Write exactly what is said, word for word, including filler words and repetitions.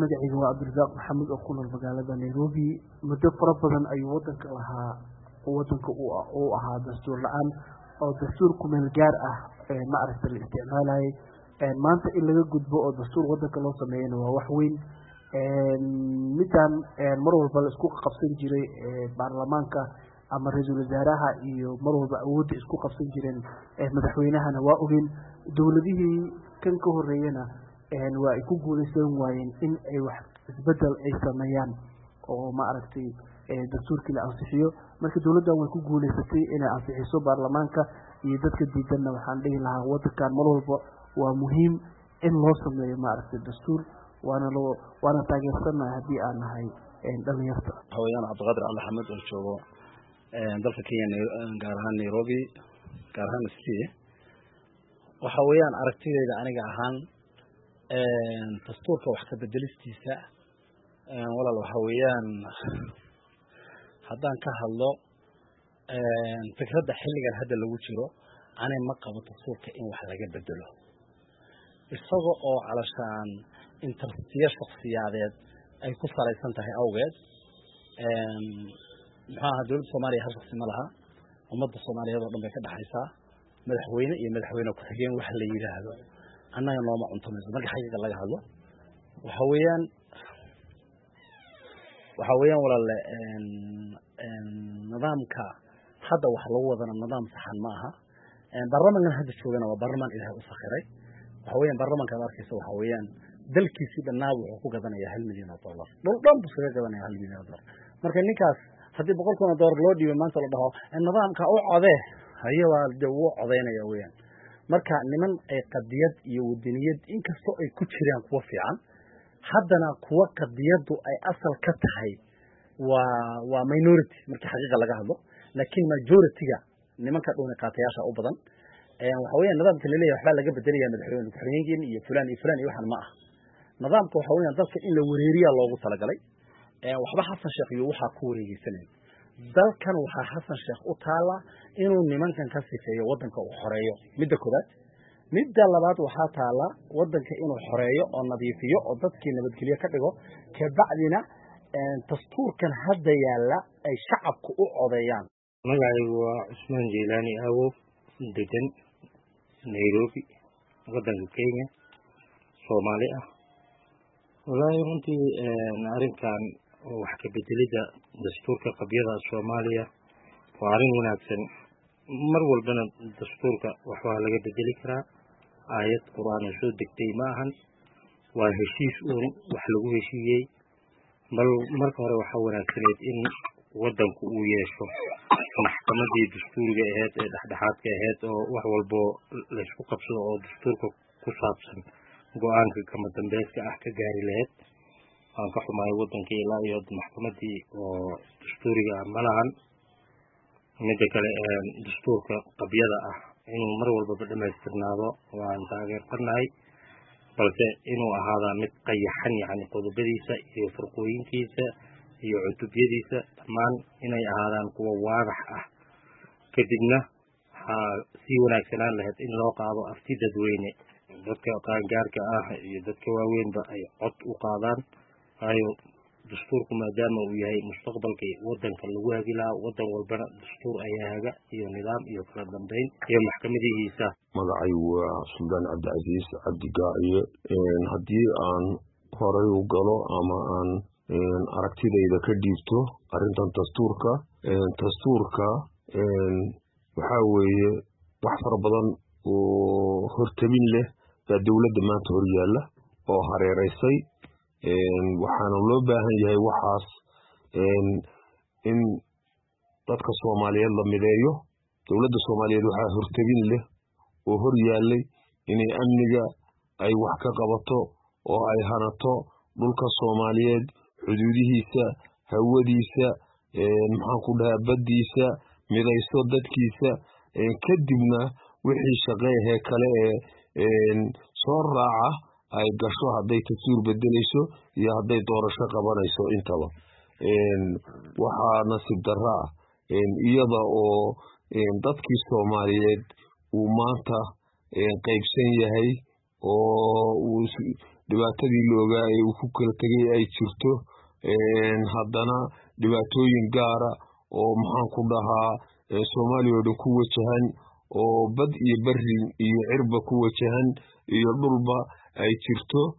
magacayga waa Cabdirasaaq Maxamed oo ku nool magaalada Nairobi muddo fara badan ayuu wadanka lahaa wadanka uu ahaa dastuur la'aan oo dastuur ku meel gaar ah ee ma aragta la isticmaalay ee maanta in laga gudbo oo dastuur wadanka loo sameeyo waa wax weyn ee midaan mar walba la isku qabsan jiray ee baarlamaanka ama ra'iisul wasaaraha iyo mar walba awood isku qabsan jireen ee madaxweynahana waa ogin dawladihii kan ka horeeyana een waa ay ku guuleysan waayeen in ay wax isbedel ay sameeyaan oo ma aragtay ee dastuurkii la ansixiyo marka dawladdan way ku guuleysatay in ay ansixiso baarlamaanka iyo dadka diidanna waxaan dhihi lahaa wadankan mar walba waa muhiim in loo sameeyo ma aragtay dastuur waana loo waana taageersanahay hadii aan nahay een dhalinyarta hawayaan Cabdiqaadir Alle Xamed oo joogo een dalka Kenya gaar ahaan Nairobi gaar ahaan Sii waxa weeyaan aragtidayda aniga ahaan een dastuurka wax ka bedelistiisa een walaal waxa weeyaan haddaan ka hadlo een fikradda xilligan hadda lagu jiro ani ma qabo dastuurka in wax laga bedelo isagoo oo calashaan interestiya shakhsiyadeed ay ku salaysan tahay awgeed een maxaa dawladda Soomaaliya hal shakhsi ma laha ummadda Soomaaliyeed oo dhan bay ka dhaxaysaa madaxweyne iyo madaxweyne ku xigeen wax la yiraahdo annaga nooma cuntamayso marka xaqiiqa laga hadlo waxa weeyaan waxa weeyaan walaal een een nidaamka hadda wax lagu wadana nidaam saxan ma aha een baarlamaanka hadda joogana waa baarlamaan ilaahay u sakhiray waxa weeyaan baarlamaanka markiisa waxa weeyaan dalkiisii dhanaa wuxuu ku gadanayaa hal milyan oo dollar dhul dhan buu kaga gadanayaa hal milyan oo dollar marka ninkaas haddii boqol kun oo dollar loo dhiibay maanta la dhaho nidaamka u codee haye waa uu codeynaya weeyaan marka niman ay qadiyad iyo wadaniyad inkastoo ay ku jiraan kuwa fiican haddana kuwa qadiyadu ay asal ka tahay waa waa minority marka xaqiiqa laga hadlo laakiin majority-ga nimanka dhoon qaatayaasha u badan ee waxa weeyaan nidaamka la leeyahay waxa laga bedelayaa madaxweyne ku-xigeenkiin iyo fulaan iyo fulaan iyo waxan ma ah nidaamka waxa weeyaan dadka in la wareeriya loogu talagalay ee waxba Xasan Sheekh iyo waxa ku wareegaysanay dalkan waxa Xasan Sheekh u taala inuu nimankan ka sifeeyo wadanka uu xoreeyo midda koobaad midda labaad waxa taala wadanka inuu xoreeyo oo nadiifiyo oo dadkii nabadgelyo ka dhigo ka bacdina ee dastuurkan hadda yaala ay shacabku u codeeyaan magacaygu waa Usmaan Jeelani Awo degan Nairobi wadanka Kenya Soomaali ah walahi runtii een arrinkan wax ka bedelida dastuurka qabyada Soomaaliya waa arrin wanaagsan mar walbana dastuurka waxa laga bedeli karaa aayad quraan soo degtay ma ahan waa heshiis uun wax lagu heshiiyay bal marka hore waxa wanaagsaneed in wadanku uu yeesho maxkamadii dastuuriga ahayd ee dhexdhexaadka ahayd oo wax walba la isku qabsado oo dastuurka ku saabsan go'aanka kama dambayska ah ka gaari lahayd aan ka xumaay wadanka ilaa iyo maxkamadii oo dastuuriga malahan midda kale ee dastuurka qabyada ah inuu mar walba dhamaystirnaado waan taageersanahay balse inuu ahaada mid qayaxan yani qodobadiisa iyo farqooyinkiisa iyo cutubyadiisa dhammaan inay ahaadaan kuwa waadax ah kadibna waxaa sii wanaagsanaan lahayd in loo qaado afti dadweyne dadka qaangaarka ah iyo dadka waaweynba ay cod u qaadaan ayo dastuurku maadaama uu yahay mustaqbalka wadanka lagu hagi lahaa wadan walbana dastuur ayaa haga iyo nidaam iyo kala dambeyn iyo maxkamadihiisa magacay waa Suldaan Cabdicasiis Cabdi Gaaciye een haddii aan horay u galo ama aan een aragtidayda ka dhiibto arrintan dastuurka een dastuurka een waxa weeye wax fara badan oo hortabin leh baa dawladda maanta hor yaalla oo hareereysay een waxaana loo baahan yahay waxaas een in dadka Soomaaliyeed la mideeyo dawladda Soomaaliyeed waxa hortabin leh oo hor yaallay inay amniga ay wax ka qabato oo ay hanato dhulka Soomaaliyeed xuduudihiisa hawadiisa een maxaan ku dhahaa badiisa midayso dadkiisa een kadibna wixii shaqeeyahay kale ee een soo raaca ay gasho hadday dastuur bedelayso iyo hadday doorasho qabanayso intaba een waxa nasiib darro ah een iyada oo een dadkii Soomaaliyeed uu maanta een qaybsan yahay oo uu dhibaatadii la ogaa ee uu ku kala tegay ay jirto haddana dhibaatooyin gaara oo maxaan ku dhahaa Soomaaliya oo dhan ku wajahan oo bad iyo bari iyo cirba ku wajahan iyo dhulba ay jirto